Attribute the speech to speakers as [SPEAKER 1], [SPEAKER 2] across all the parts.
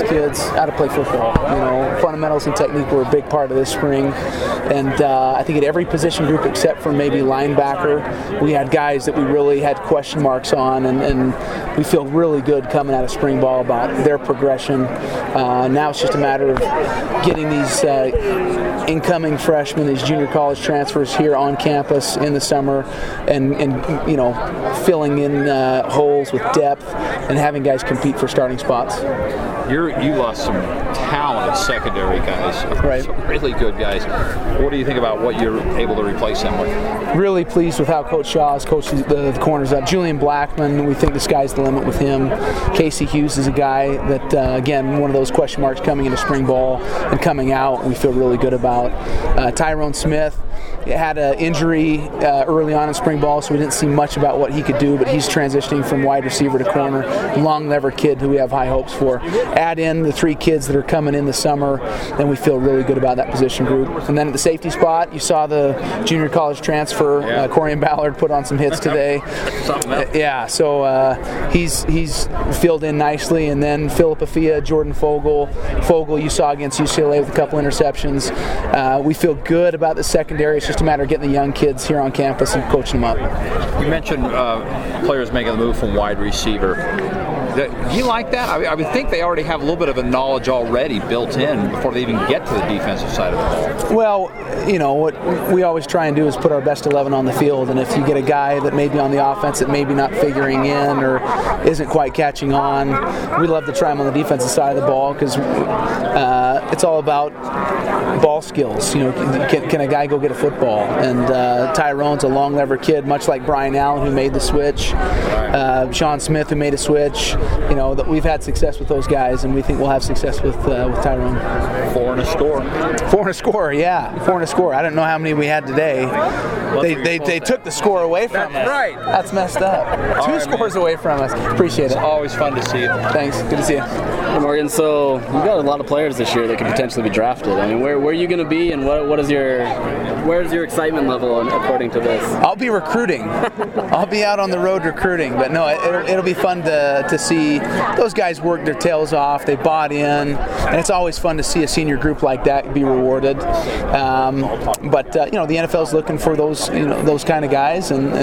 [SPEAKER 1] these kids how to play football. Fundamentals and technique were a big part of this spring, and I think at every position group except for maybe linebacker, we had guys that we really had question marks on, and we feel really good coming out of spring ball about their progression. Now it's just a matter of getting these incoming freshmen, these junior college transfers here on campus in the summer, and filling in holes with depth and having guys compete for starting spots.
[SPEAKER 2] You lost some talented secondary guys,
[SPEAKER 1] right?
[SPEAKER 2] Some really good guys. What do you think about what you're able to replace them with?
[SPEAKER 1] Really pleased with how Coach Shaw has coached the corners up. Julian Blackman, we think the sky's the limit with him. Casey Hughes is a guy that, again, one of those question marks coming into spring ball and coming out, we feel really good about. Tyrone Smith had an injury early on in spring ball, so we didn't see much about what he could do, but he's transitioning from wide receiver to corner. Long lever kid who we have high hopes for. Add in the 3 kids that are coming in the summer, then we feel really good about that position group. And then at the safety spot, you saw the junior college transfer, Corian Ballard, put on some hits today. So he's filled in nicely. And then Philip Afia, Jordan Fogle you saw against UCLA with a couple interceptions. We feel good about the secondary. It's just a matter of getting the young kids here on campus and coaching them up.
[SPEAKER 2] You mentioned players making the move from wide receiver. Do you like that? I would think they already have a little bit of a knowledge already built in before they even get to the defensive side of the ball.
[SPEAKER 1] Well, what we always try and do is put our best 11 on the field, and if you get a guy that may be on the offense that maybe not figuring in or isn't quite catching on, we love to try him on the defensive side of the ball because it's all about ball skills. Can a guy go get a football? And Tyrone's a long lever kid, much like Brian Allen, who made the switch. Sean Smith, who made a switch. That we've had success with those guys, and we think we'll have success with Tyrone.
[SPEAKER 2] 4 and a score.
[SPEAKER 1] 4 and a score, yeah. 4 and a score. I don't know how many we had today. They took the score away from us.
[SPEAKER 2] That's right.
[SPEAKER 1] That's messed up. 2 scores away from us. Appreciate it.
[SPEAKER 2] It's always fun to see you.
[SPEAKER 1] Thanks. Good to see you.
[SPEAKER 3] Hey Morgan, so you've got a lot of players this year that could potentially be drafted. I mean, where are you going to be, and where's your excitement level according to this?
[SPEAKER 1] I'll be recruiting. I'll be out on the road recruiting, but no, it'll be fun to see those guys work their tails off. They bought in, and it's always fun to see a senior group like that be rewarded. But the NFL's looking for those kind of guys, and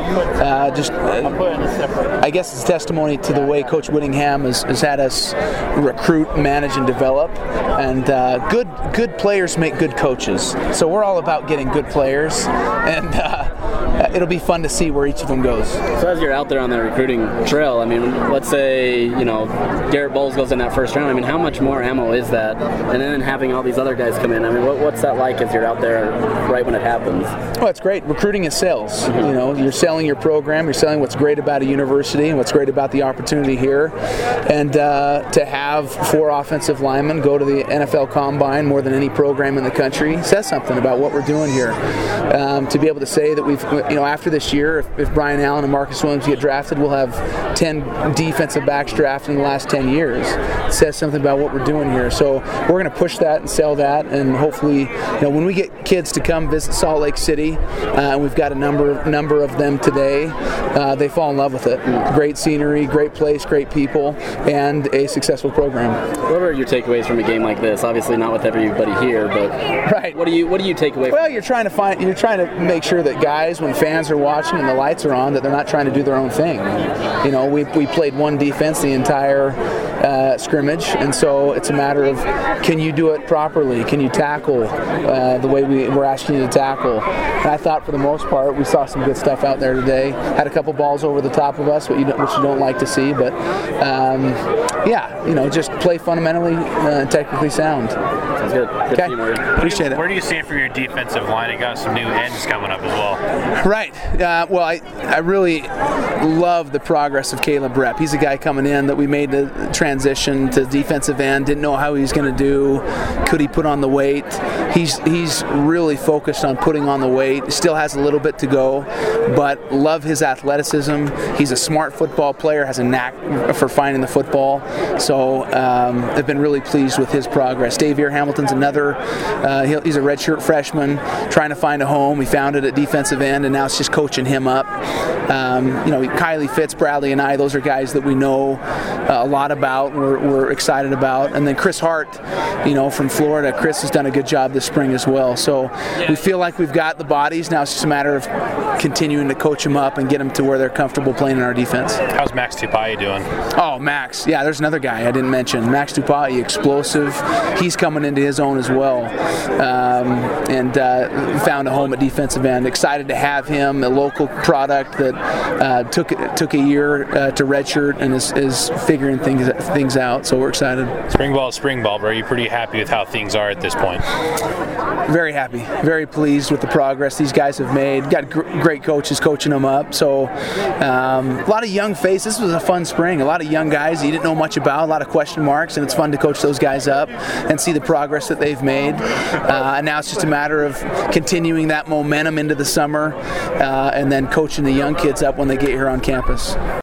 [SPEAKER 1] I guess it's a testimony to the way Coach Whittingham has had us recruit, manage, and develop. And good players make good coaches. So we're all about getting good players, and it'll be fun to see where each of them goes.
[SPEAKER 3] So as you're out there on that recruiting trail, I mean, let's say Garrett Bowles goes in that first round. I mean, how much more ammo is that? And then having all these other guys come in, I mean, what's that like as you're out there right when it happens?
[SPEAKER 1] Well, it's great. Recruiting is sales. You're selling your program. You're selling what's great about a university and what's great about the opportunity here. And to have 4 offensive linemen go to the NFL Combine more than any program in the country says something about what we're doing here. To be able to say that we've, after this year, if Brian Allen and Marcus Williams get drafted, we'll have 10 defensive backs drafted in the last 10 years. It says something about what we're doing here. So we're going to push that and sell that, and hopefully, when we get kids to come visit Salt Lake City, and we've got a number of them today, they fall in love with it. Great scenery, great place, great people, and a successful program.
[SPEAKER 3] What are your takeaways from a game like this? Obviously not with everybody here, but
[SPEAKER 1] right.
[SPEAKER 3] What do you take away?
[SPEAKER 1] Well, you're trying to make sure that guys, when fans are watching and the lights are on, that they're not trying to do their own thing. We played one defense the entire scrimmage, and so it's a matter of, can you do it properly? Can you tackle the way we're asking you to tackle? And I thought for the most part we saw some good stuff out there today. Had a couple balls over the top of us, which you don't like to see, but just play fundamentally technically sound.
[SPEAKER 3] Sounds good. Good to see you, Morgan.
[SPEAKER 1] Appreciate it.
[SPEAKER 4] Where do you stand for your defensive line? You got some new ends coming up as well.
[SPEAKER 1] Right. Well, I really love the progress of Caleb Repp. He's a guy coming in that we made the transition to defensive end. Didn't know how he was going to do. Could he put on the weight? He's really focused on putting on the weight. Still has a little bit to go, but love his athleticism. He's a smart football player, has a knack for finding the football. So I've been really pleased with his progress. Davier Hamilton's another. He's a redshirt freshman trying to find a home. He found it at defensive end, and now it's just coaching him up. Kylie Fitz, Bradley, and I, those are guys that we know a lot about, we're excited about. And then Chris Hart, from Florida. Chris has done a good job this spring as well. So we feel like we've got the bodies. Now it's just a matter of continuing to coach them up and get them to where they're comfortable playing in our defense.
[SPEAKER 4] How's Max Tupai doing?
[SPEAKER 1] Oh, Max. Yeah, there's another guy I didn't mention. Max Tupai, explosive. He's coming into his own as well. And found a home at defensive end. Excited to have him, a local product that took a year to redshirt and is figuring things out. So we're excited.
[SPEAKER 4] Spring ball is spring ball, but are you pretty happy with how things are at this point?
[SPEAKER 1] Very happy, very pleased with the progress these guys have made. Got great coaches coaching them up. So a lot of young faces. This was a fun spring. A lot of young guys you didn't know much about, a lot of question marks, and it's fun to coach those guys up and see the progress that they've made. And now it's just a matter of continuing that momentum into the summer and then coaching the young kids up when they get here on campus.